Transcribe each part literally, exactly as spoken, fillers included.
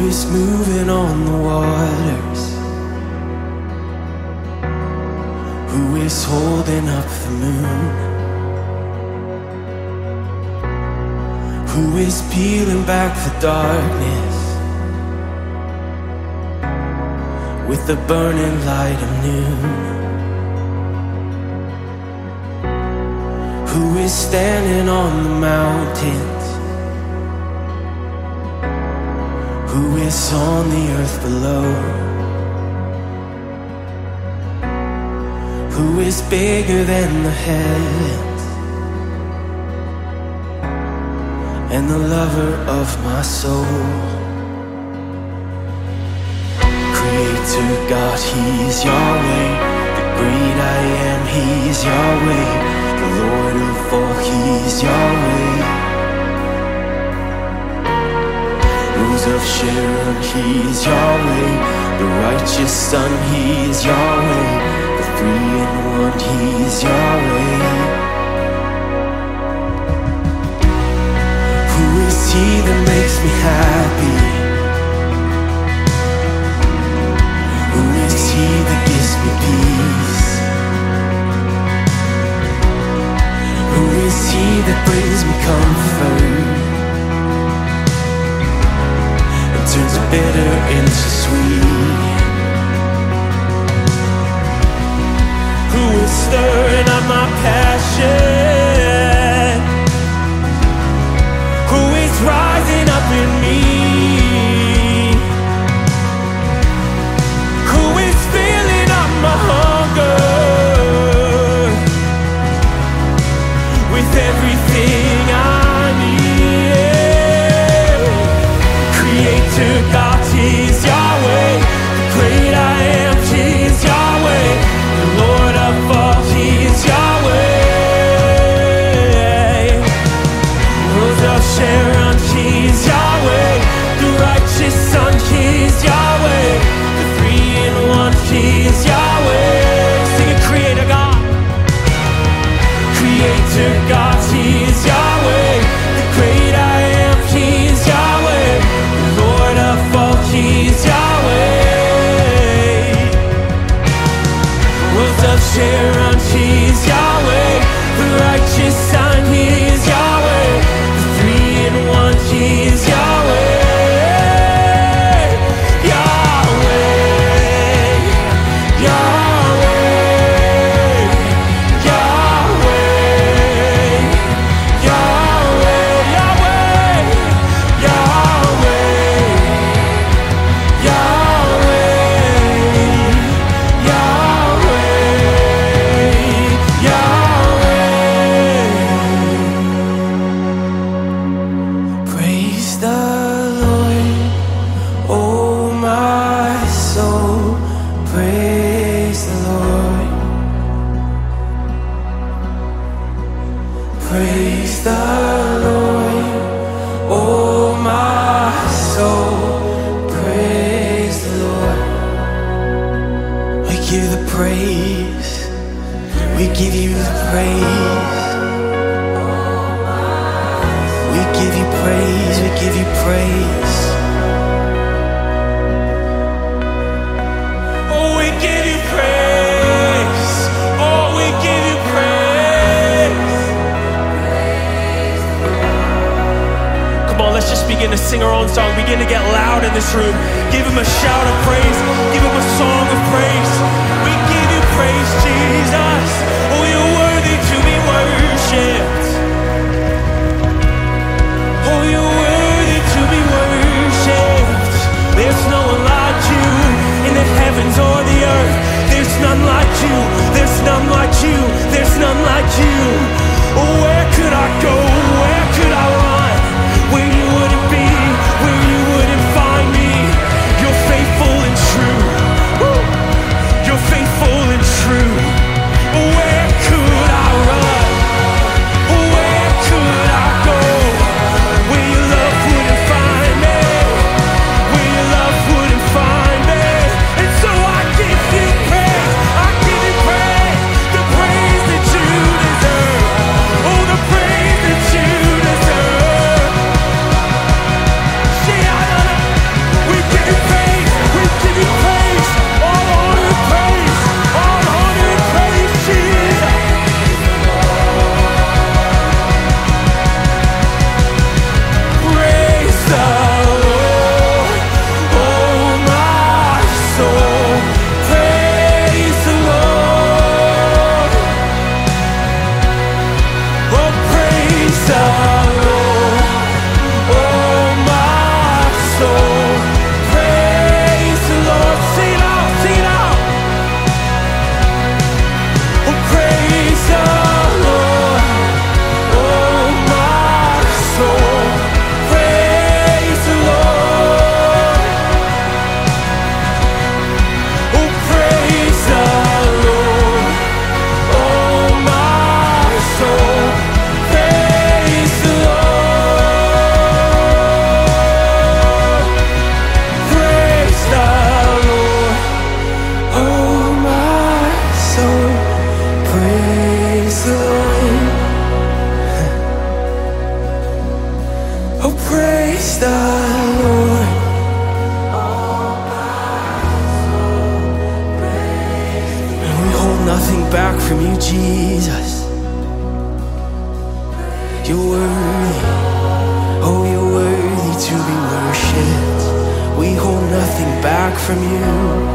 is moving on the waters? Who is holding up the moon? Who is peeling back the darkness with the burning light of noon? Who is standing on the mountains? Who is on the earth below? Who is bigger than the heavens and the lover of my soul? Creator God, He's Yahweh. The great I am, He's Yahweh. The Lord of all, He's Yahweh. Rose of Sharon, He's Yahweh. The righteous Son, He's Yahweh. The three in one, He's Yahweh. Who is He that makes me happy? Who is He that gives me peace? Who is He that brings me comfort and turns the bitter into sweet? Who is stirring up my passion? Who is rising up in me? Who is filling up my hunger with everything I need? Creator God, He's Yahweh. The great I am, He's Yahweh. The Lord of all, He's Yahweh. Rose of Sharon, He's Yahweh. The righteous Son, He's Yahweh. The three in one, He's Yahweh. Sing it, Creator God. Creator God, He's Yahweh. The great I am, He's Yahweh. The Lord of all, He's Yahweh. Rose of Sharon, He's Yahweh. The righteous Son, He's Yahweh. The three in one, He's Yahweh. Yahweh, Yahweh, Yahweh, Yahweh, Yahweh, Yahweh, Yahweh. Praise the Lord, oh my soul. Praise the Lord. Praise the Lord, oh my soul. Praise the Lord. We give the praise. We give you the praise. We give you praise. We give you praise. Oh, we give you praise. Oh, we give you praise. Come on, let's just begin to sing our own song. Begin to get loud in this room. Give Him a shout of praise. Give Him a song of praise. We give you praise, Jesus. Oh, you're worthy to be worshipped. Oh, you're worthy to be worshipped. There's no one like you in the heavens or the earth. There's none like you. There's none like you. There's none like you. Oh, where could I go? Where could I run? Where you wouldn't be, where you wouldn't find me. You're faithful and true. Woo! from you, Jesus. You're worthy, oh, you're worthy to be worshipped. We hold nothing back from you.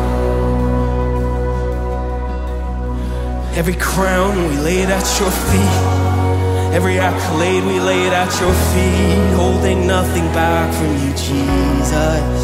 Every crown we lay it at your feet. Every accolade we lay it at your feet. Holding nothing back from you, Jesus.